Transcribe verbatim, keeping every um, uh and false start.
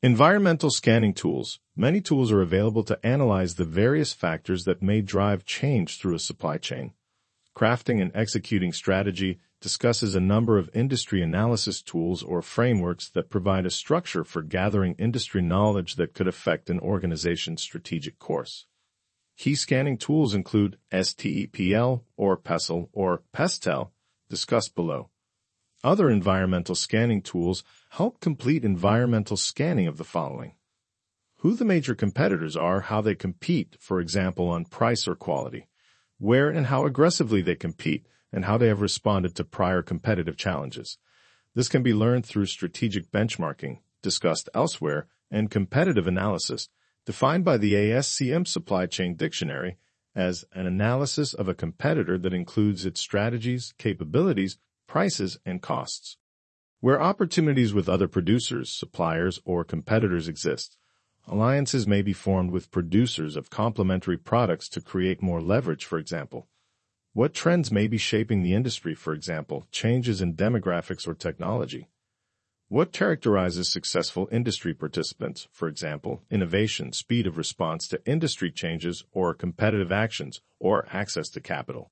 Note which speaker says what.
Speaker 1: Environmental scanning tools. Many tools are available to analyze the various factors that may drive change through a supply chain. Crafting and Executing Strategy discusses a number of industry analysis tools or frameworks that provide a structure for gathering industry knowledge that could affect an organization's strategic course. Key scanning tools include STEPL or PESTEL or PESTEL, discussed below. Other environmental scanning tools help complete environmental scanning of the following: who the major competitors are, how they compete, for example, on price or quality, where and how aggressively they compete, and how they have responded to prior competitive challenges. This can be learned through strategic benchmarking, discussed elsewhere, and competitive analysis, defined by the A S C M Supply Chain Dictionary as an analysis of a competitor that includes its strategies, capabilities, prices, and costs. Where opportunities with other producers, suppliers, or competitors exist, alliances may be formed with producers of complementary products to create more leverage, for example. What trends may be shaping the industry, for example, changes in demographics or technology? What characterizes successful industry participants, for example, innovation, speed of response to industry changes or competitive actions, or access to capital?